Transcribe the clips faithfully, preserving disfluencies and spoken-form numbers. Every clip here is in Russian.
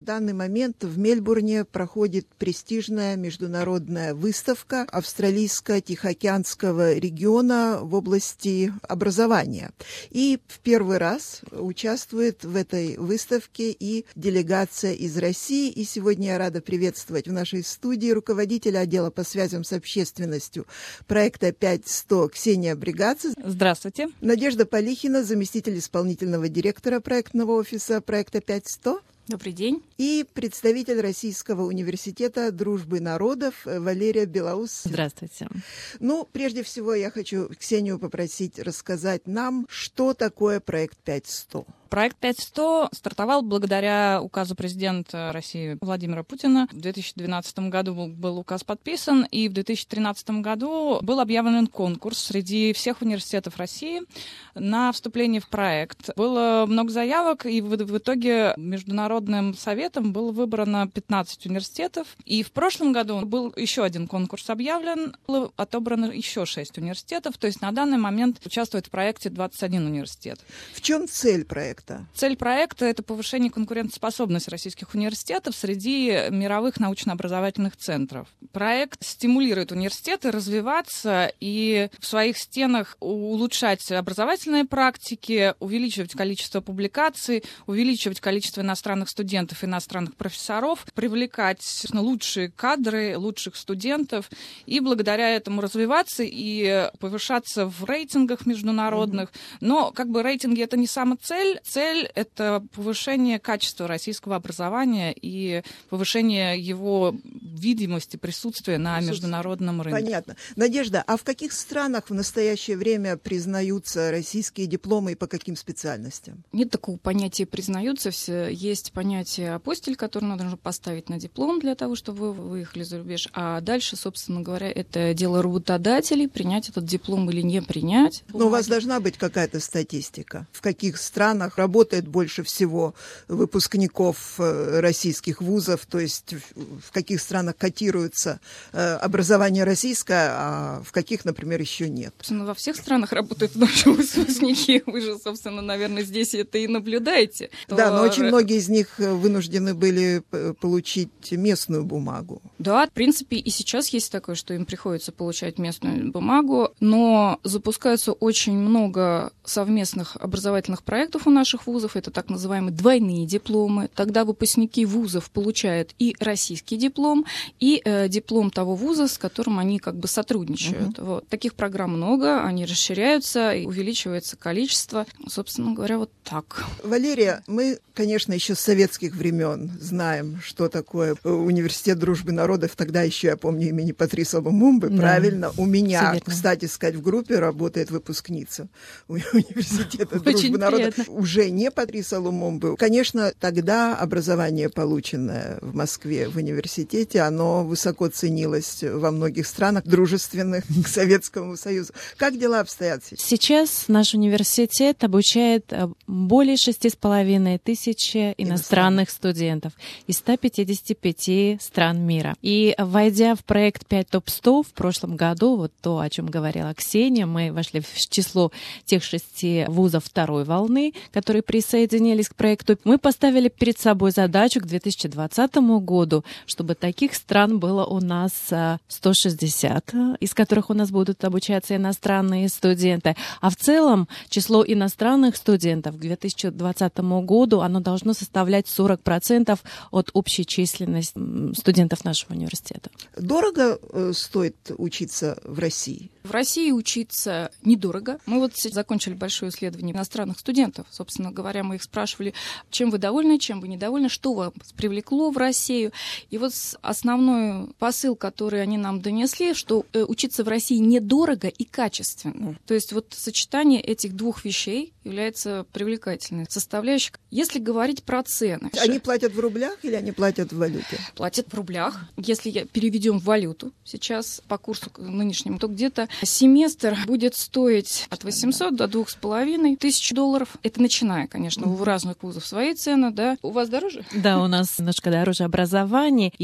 В данный момент в Мельбурне проходит престижная международная выставка австралийско-тихоокеанского региона в области образования. И в первый раз участвует в этой выставке и делегация из России. И сегодня я рада приветствовать в нашей студии руководителя отдела по связям с общественностью проекта пять сто Ксения Бригадзе. Здравствуйте. Надежда Полихина, заместитель исполнительного директора проектного офиса проекта пять сто. Добрый день. И представитель Российского университета дружбы народов Валерия Белоус. Здравствуйте. Ну, прежде всего, я хочу Ксению попросить рассказать нам, что такое проект пять сто. Проект пять сто стартовал благодаря указу президента России Владимира Путина. В две тысячи двенадцатом году был, был указ подписан, и в две тысячи тринадцатом году был объявлен конкурс среди всех университетов России на вступление в проект. Было много заявок, и в, в итоге Международным советом было выбрано пятнадцать университетов. И в прошлом году был еще один конкурс объявлен, было отобрано еще шесть университетов, то есть на данный момент участвует в проекте двадцать один университет. В чем цель проекта? Цель проекта — это повышение конкурентоспособности российских университетов среди мировых научно-образовательных центров. Проект стимулирует университеты развиваться и в своих стенах улучшать образовательные практики, увеличивать количество публикаций, увеличивать количество иностранных студентов, иностранных профессоров, привлекать лучшие кадры, лучших студентов и благодаря этому развиваться и повышаться в рейтингах международных. Mm-hmm. Но как бы рейтинги — это не самоцель. Цель — это повышение качества российского образования и повышение его видимости, присутствия на международном рынке. Понятно. Надежда, а в каких странах в настоящее время признаются российские дипломы и по каким специальностям? Нет такого понятия «признаются». Все. Есть понятие апостиль, который нужно поставить на диплом для того, чтобы вы выехали за рубеж. А дальше, собственно говоря, это дело работодателей, принять этот диплом или не принять. Но у вас должна быть какая-то статистика. В каких странах работает больше всего выпускников российских вузов, то есть в каких странах котируется образование российское, а в каких, например, еще нет? Собственно, во всех странах работают наши выпускники. Вы же, собственно, наверное, здесь это и наблюдаете. Да, но очень многие из них вынуждены были получить местную бумагу. Да, в принципе, и сейчас есть такое, что им приходится получать местную бумагу, но запускается очень много совместных образовательных проектов у наших вузов, это так называемые двойные дипломы. Тогда выпускники вузов получают и российский диплом, и э, диплом того вуза, с которым они как бы сотрудничают. Uh-huh. Вот. Таких программ много, они расширяются, и увеличивается количество. Собственно говоря, вот так. Валерия, мы, конечно, еще с советских времен знаем, что такое университет дружбы народов. Тогда еще, я помню, имени Патриса Лумумбы. Да. Правильно. У меня, кстати сказать, в группе работает выпускница университета дружбы народов. Уже не Патриса Лумумбы. Конечно, тогда образование, полученное в Москве в университете, оно высоко ценилось во многих странах, дружественных к Советскому Союзу. Как дела обстоят сейчас? Сейчас наш университет обучает более шести с половиной тысяч иностранных студентов из ста пятидесяти пяти стран мира. И войдя в проект пять топ сто в прошлом году, вот то, о чем говорила Ксения, мы вошли в число тех шести вузов второй волны, которые присоединились к проекту. Мы поставили перед собой задачу к две тысячи двадцатому году, чтобы таких стран было у нас сто шестьдесят, из которых у нас будут обучаться иностранные студенты. А в целом число иностранных студентов к две тысячи двадцатому году оно должно составлять сорок процентов от общей численности студентов нашего университета. Дорого стоит учиться в России? В России учиться недорого. Мы вот закончили большое исследование иностранных студентов. Собственно говоря, мы их спрашивали, чем вы довольны, чем вы недовольны, что вас привлекло в Россию. И вот основной посыл, который они нам донесли, что учиться в России недорого и качественно. То есть вот сочетание этих двух вещей является привлекательной составляющей. Если говорить про цены. Они платят в рублях или они платят в валюте? Платят в рублях. Если переведем в валюту сейчас по курсу нынешнему, то где-то семестр будет стоить от восьмисот до двух с половиной тысяч долларов. Это начиная, конечно, у разных вузов свои цены, да. У вас дороже? Да, у нас немножко дороже образование, и в отличие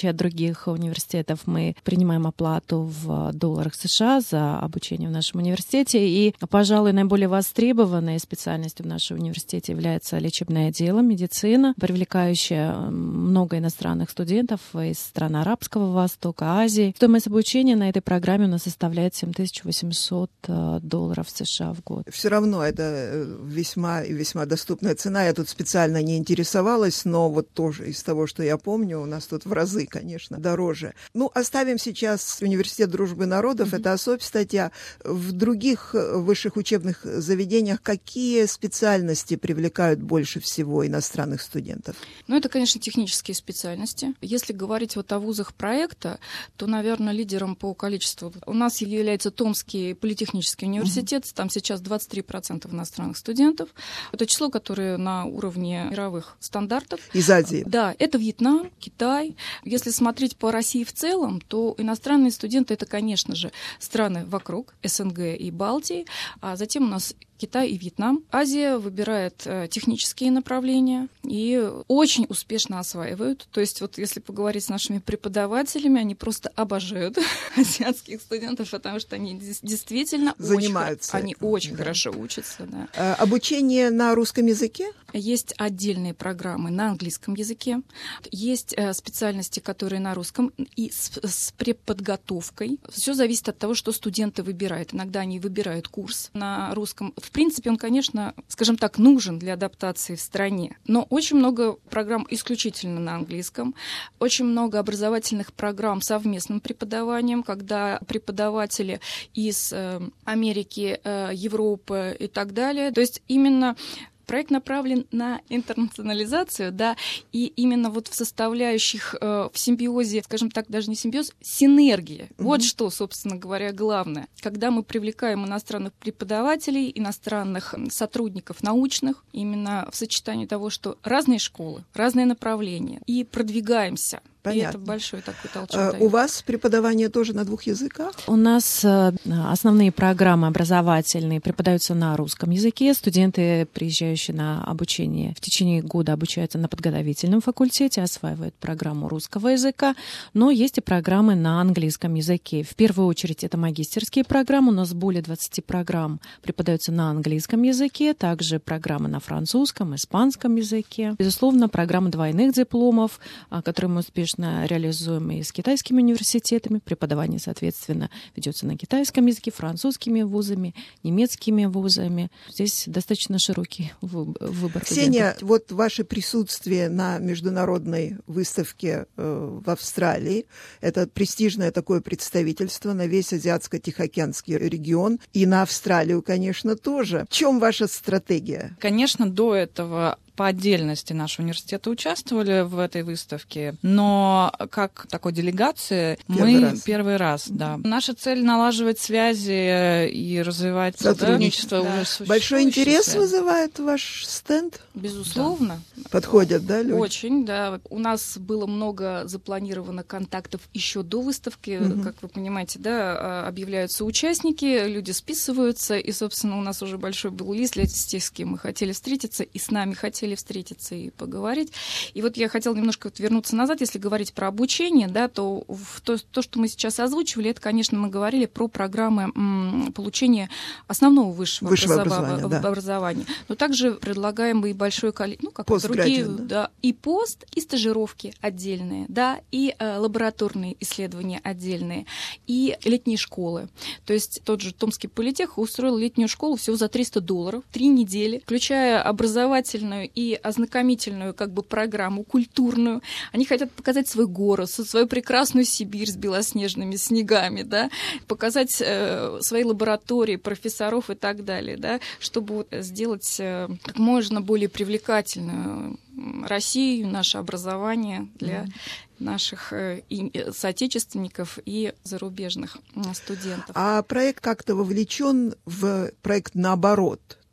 отличие от других университетов, мы принимаем оплату в долларах США за обучение в нашем университете. И, пожалуй, наиболее востребованной специальностью в нашем университете является лечебное дело, медицина, привлекающая много иностранных студентов из стран Арабского Востока, Азии. Стоимость обучения на этой программе у нас составляет семь тысяч восемьсот долларов США в год. Все равно это весьма и весьма доступная цена. Я тут специально не интересовалась, но вот тоже из того, что я помню, у нас тут в разы, конечно, дороже. Ну, оставим сейчас Университет дружбы народов, mm-hmm. это особая статья. В других высших учебных заведениях какие специальности привлекают больше всего иностранных студентов? Ну, это, конечно, технические специальности. Если говорить вот о вузах проекта, то, наверное, лидером по количеству у нас является Томский политехнический университет. Mm-hmm. Там сейчас двадцать три процента иностранных студентов. Это число, которое на уровне мировых стандартов. Из Азии? Да, это Вьетнам, Китай. Если смотреть по России в целом, то иностранные студенты — это, конечно же, страны вокруг, СНГ и Балтии, а затем у нас Китай и Вьетнам. Азия выбирает э, технические направления и очень успешно осваивают. То есть вот если поговорить с нашими преподавателями, они просто обожают азиатских студентов, потому что они действительно занимаются. Очень, они очень да. хорошо учатся. Да. А, обучение на русском языке? Есть отдельные программы на английском языке. Есть э, специальности, которые на русском и с, с преподготовкой. Все зависит от того, что студенты выбирают. Иногда они выбирают курс на русском. В принципе, он, конечно, скажем так, нужен для адаптации в стране. Но очень много программ исключительно на английском. Очень много образовательных программ с совместным преподаванием, когда преподаватели из э, Америки, э, Европы и так далее. То есть именно проект направлен на интернационализацию, да, и именно вот в составляющих, э, в симбиозе, скажем так, даже не симбиоз, синергия. Mm-hmm. Вот что, собственно говоря, главное. Когда мы привлекаем иностранных преподавателей, иностранных сотрудников научных, именно в сочетании того, что разные школы, разные направления, и продвигаемся. Понятно. И это большой такой толчок. А, у вас преподавание тоже на двух языках? У нас основные программы образовательные преподаются на русском языке. Студенты, приезжающие на обучение, в течение года обучаются на подготовительном факультете, осваивают программу русского языка. Но есть и программы на английском языке. В первую очередь это магистерские программы. У нас более двадцати программ преподаются на английском языке. Также программы на французском, испанском языке. Безусловно, программы двойных дипломов, которые мы успешно реализуем и с китайскими университетами. Преподавание, соответственно, ведется на китайском языке, французскими вузами, немецкими вузами. Здесь достаточно широкий выбор. Ксения, студентов. Вот ваше присутствие на международной выставке э, в Австралии, это престижное такое представительство на весь Азиатско-Тихоокеанский регион и на Австралию, конечно, тоже. В чем ваша стратегия? Конечно, до этого по отдельности наши университеты участвовали в этой выставке, но как такой делегации первый мы раз. первый раз, да. Наша цель — налаживать связи и развивать сотрудничество да. уже существующее. Большой интерес вызывает ваш стенд? Безусловно. Да. Подходят, да, люди? Очень, да. У нас было много запланировано контактов еще до выставки. Угу. Как вы понимаете, да, объявляются участники, люди списываются, и, собственно, у нас уже большой был лист для тех, с кем мы хотели встретиться, и с нами хотели встретиться и поговорить. И вот я хотела немножко вернуться назад, если говорить про обучение, да, то, в то, то, что мы сейчас озвучивали, это, конечно, мы говорили про программы м, получения основного высшего, высшего образования, образования, да. образования. Но также предлагаем и большое количество, ну, как другие, да? Да, и пост, и стажировки отдельные, да, и э, лабораторные исследования отдельные, и летние школы. То есть тот же Томский политех устроил летнюю школу всего за триста долларов, три недели, включая образовательную и ознакомительную как бы программу, культурную. Они хотят показать свой город, свою прекрасную Сибирь с белоснежными снегами, да, показать э, свои лаборатории, профессоров и так далее, да, чтобы вот сделать э, как можно более привлекательную Россию, наше образование для mm. наших э, и, соотечественников и зарубежных э, студентов. А проект как-то вовлечен в проект наоборот?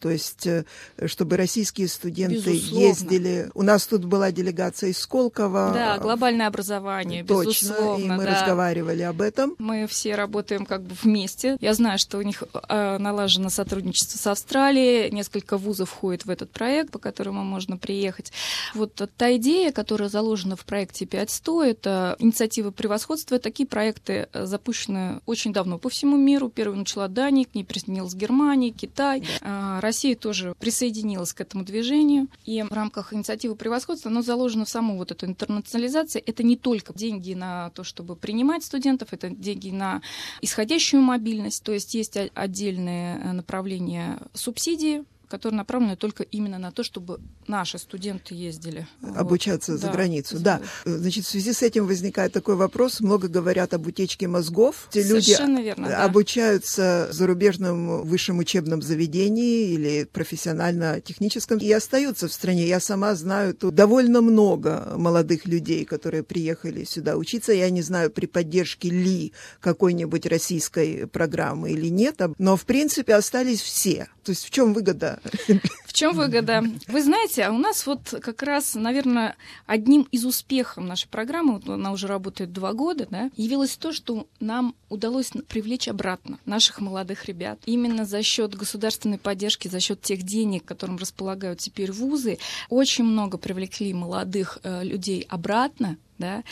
То есть, чтобы российские студенты Безусловно. ездили. У нас тут была делегация из Сколково. Да, глобальное образование, точно, безусловно. И мы да. разговаривали об этом. Мы все работаем как бы вместе. Я знаю, что у них э, налажено сотрудничество с Австралией. Несколько вузов входит в этот проект, по которому можно приехать. Вот та идея, которая заложена в проекте пять сто, это инициатива превосходства. Такие проекты запущены очень давно по всему миру. Первую начала Дания, к ней присоединилась Германия, Китай. Да. Россия тоже присоединилась к этому движению. И в рамках инициативы превосходства оно заложено в саму вот эту интернационализацию. Это не только деньги на то, чтобы принимать студентов, это деньги на исходящую мобильность. То есть есть отдельные направления субсидии, которые направлены только именно на то, чтобы наши студенты ездили. Обучаться вот. за да. границу. Да. Значит, в связи с этим возникает такой вопрос. Много говорят об утечке мозгов. Те Совершенно люди верно, да. обучаются в зарубежном высшем учебном заведении или профессионально-техническом и остаются в стране. Я сама знаю тут довольно много молодых людей, которые приехали сюда учиться. Я не знаю, при поддержке ли какой-нибудь российской программы или нет, но в принципе остались все. То есть в чем выгода? В чем выгода? Вы знаете, а у нас вот как раз, наверное, одним из успехов нашей программы, вот она уже работает два года, да, явилось то, что нам удалось привлечь обратно наших молодых ребят. Именно за счет государственной поддержки, за счет тех денег, которым располагают теперь вузы, очень много привлекли молодых э, людей обратно, да,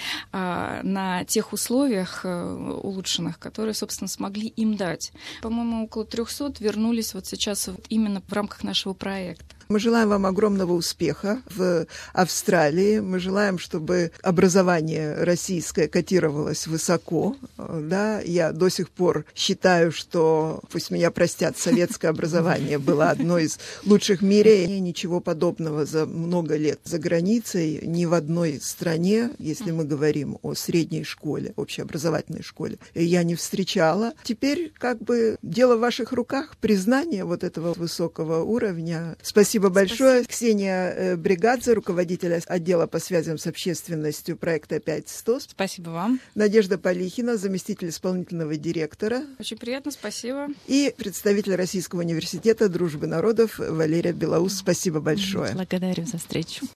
на тех условиях улучшенных, которые, собственно, смогли им дать. По-моему, около трехсот вернулись вот сейчас вот именно в рамках нашего проекта. Мы желаем вам огромного успеха в Австралии. Мы желаем, чтобы образование российское котировалось высоко. Да? Я до сих пор считаю, что, пусть меня простят, советское образование было одно из лучших в мире. И ничего подобного за много лет за границей ни в одной стране, если мы говорим о средней школе, общеобразовательной школе, я не встречала. Теперь как бы дело в ваших руках, признание вот этого высокого уровня. Спасибо большое. Спасибо. Ксения Бригадзе, руководитель отдела по связям с общественностью проекта пять сто. Спасибо вам. Надежда Полихина, заместитель исполнительного директора. Очень приятно, спасибо. И представитель Российского университета дружбы народов Валерия Белоус. Спасибо большое. Благодарю за встречу.